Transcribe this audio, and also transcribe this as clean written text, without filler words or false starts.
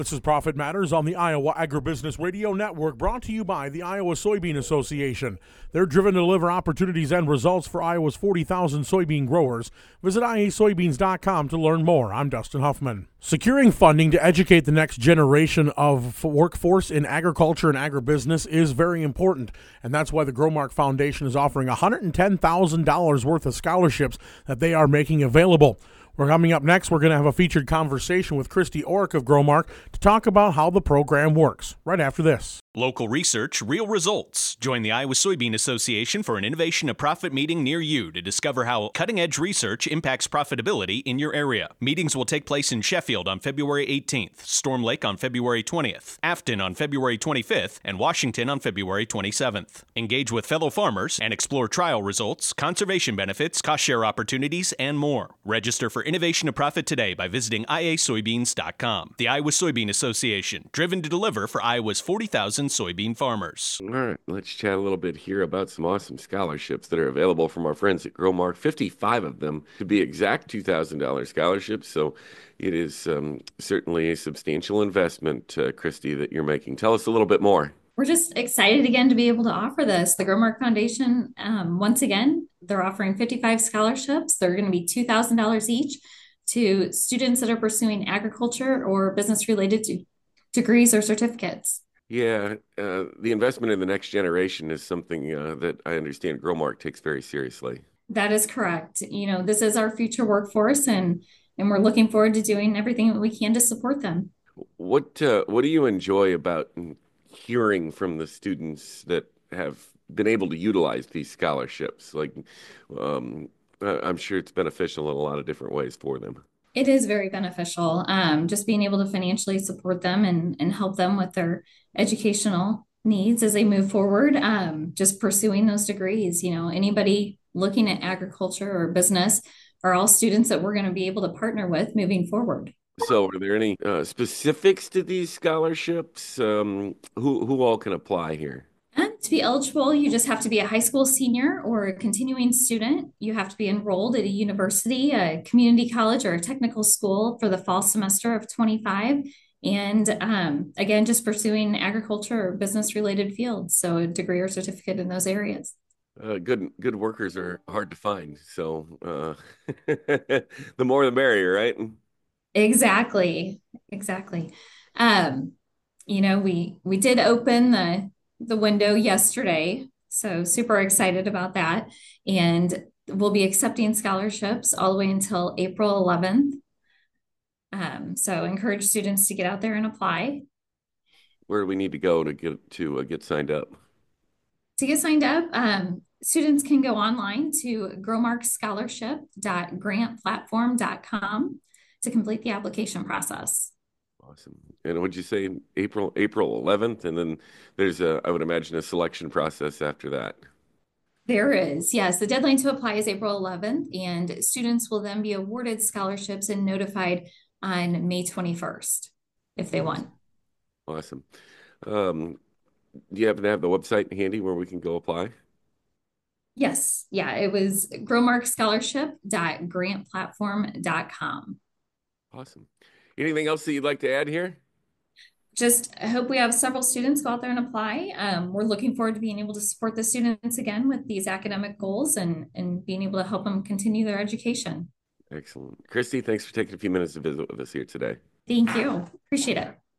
This is Profit Matters on the Iowa Agribusiness Radio Network, brought to you by the Iowa Soybean Association. They're driven to deliver opportunities and results for Iowa's 40,000 soybean growers. Visit iasoybeans.com to learn more. I'm Dustin Huffman. Securing funding to educate the next generation of workforce in agriculture and agribusiness is very important, and that's why the Growmark Foundation is offering $110,000 worth of scholarships that they are making available. Coming up next, we're going to have a featured conversation with Christy Orrick of Growmark to talk about how the program works, right after this. Local research, real results. Join the Iowa Soybean Association for an Innovation to Profit meeting near you to discover how cutting-edge research impacts profitability in your area. Meetings will take place in Sheffield on February 18th, Storm Lake on February 20th, Afton on February 25th, and Washington on February 27th. Engage with fellow farmers and explore trial results, conservation benefits, cost-share opportunities, and more. Register for Innovation to Profit today by visiting iasoybeans.com. The Iowa Soybean Association, driven to deliver for Iowa's 40,000 soybean farmers. All right, let's chat a little bit here about some awesome scholarships that are available from our friends at Growmark. 55 of them, to be exact, $2,000 scholarships. So it is certainly a substantial investment, Christy, that you're making. Tell us a little bit more. We're just excited again to be able to offer this. The Growmark Foundation, once again, they're offering 55 scholarships. They're going to be $2,000 each to students that are pursuing agriculture or business-related degrees or certificates. Yeah, the investment in the next generation is something that I understand Growmark takes very seriously. That is correct. You know, this is our future workforce, and we're looking forward to doing everything that we can to support them. What do you enjoy about hearing from the students that have been able to utilize these scholarships? Like, I'm sure it's beneficial in a lot of different ways for them. It is very beneficial. Just being able to financially support them and help them with their educational needs as they move forward. Just pursuing those degrees. You know, anybody looking at agriculture or business are all students that we're going to be able to partner with moving forward. So are there any specifics to these scholarships? Who all can apply here? To be eligible, you just have to be a high school senior or a continuing student. You have to be enrolled at a university, a community college, or a technical school for the fall semester of 25. And again, just pursuing agriculture or business-related fields, so a degree or certificate in those areas. Good workers are hard to find, so the more the merrier, right? Exactly. You know, we did open the window yesterday, so super excited about that. And we'll be accepting scholarships all the way until April 11th. So encourage students to get out there and apply. Where do we need to go to get signed up? To get signed up, students can go online to growmarkscholarship.grantplatform.com to complete the application process. Awesome. And would you say April 11th? And then there's I would imagine, a selection process after that. There is, yes. The deadline to apply is April 11th, and students will then be awarded scholarships and notified on May 21st if they won. Awesome. Do you happen to have the website handy where we can go apply? Yes. Yeah, it was growmarkscholarship.grantplatform.com. Awesome. Anything else that you'd like to add here? Just I hope we have several students go out there and apply. We're looking forward to being able to support the students again with these academic goals and being able to help them continue their education. Excellent. Christy, thanks for taking a few minutes to visit with us here today. Thank you. Appreciate it.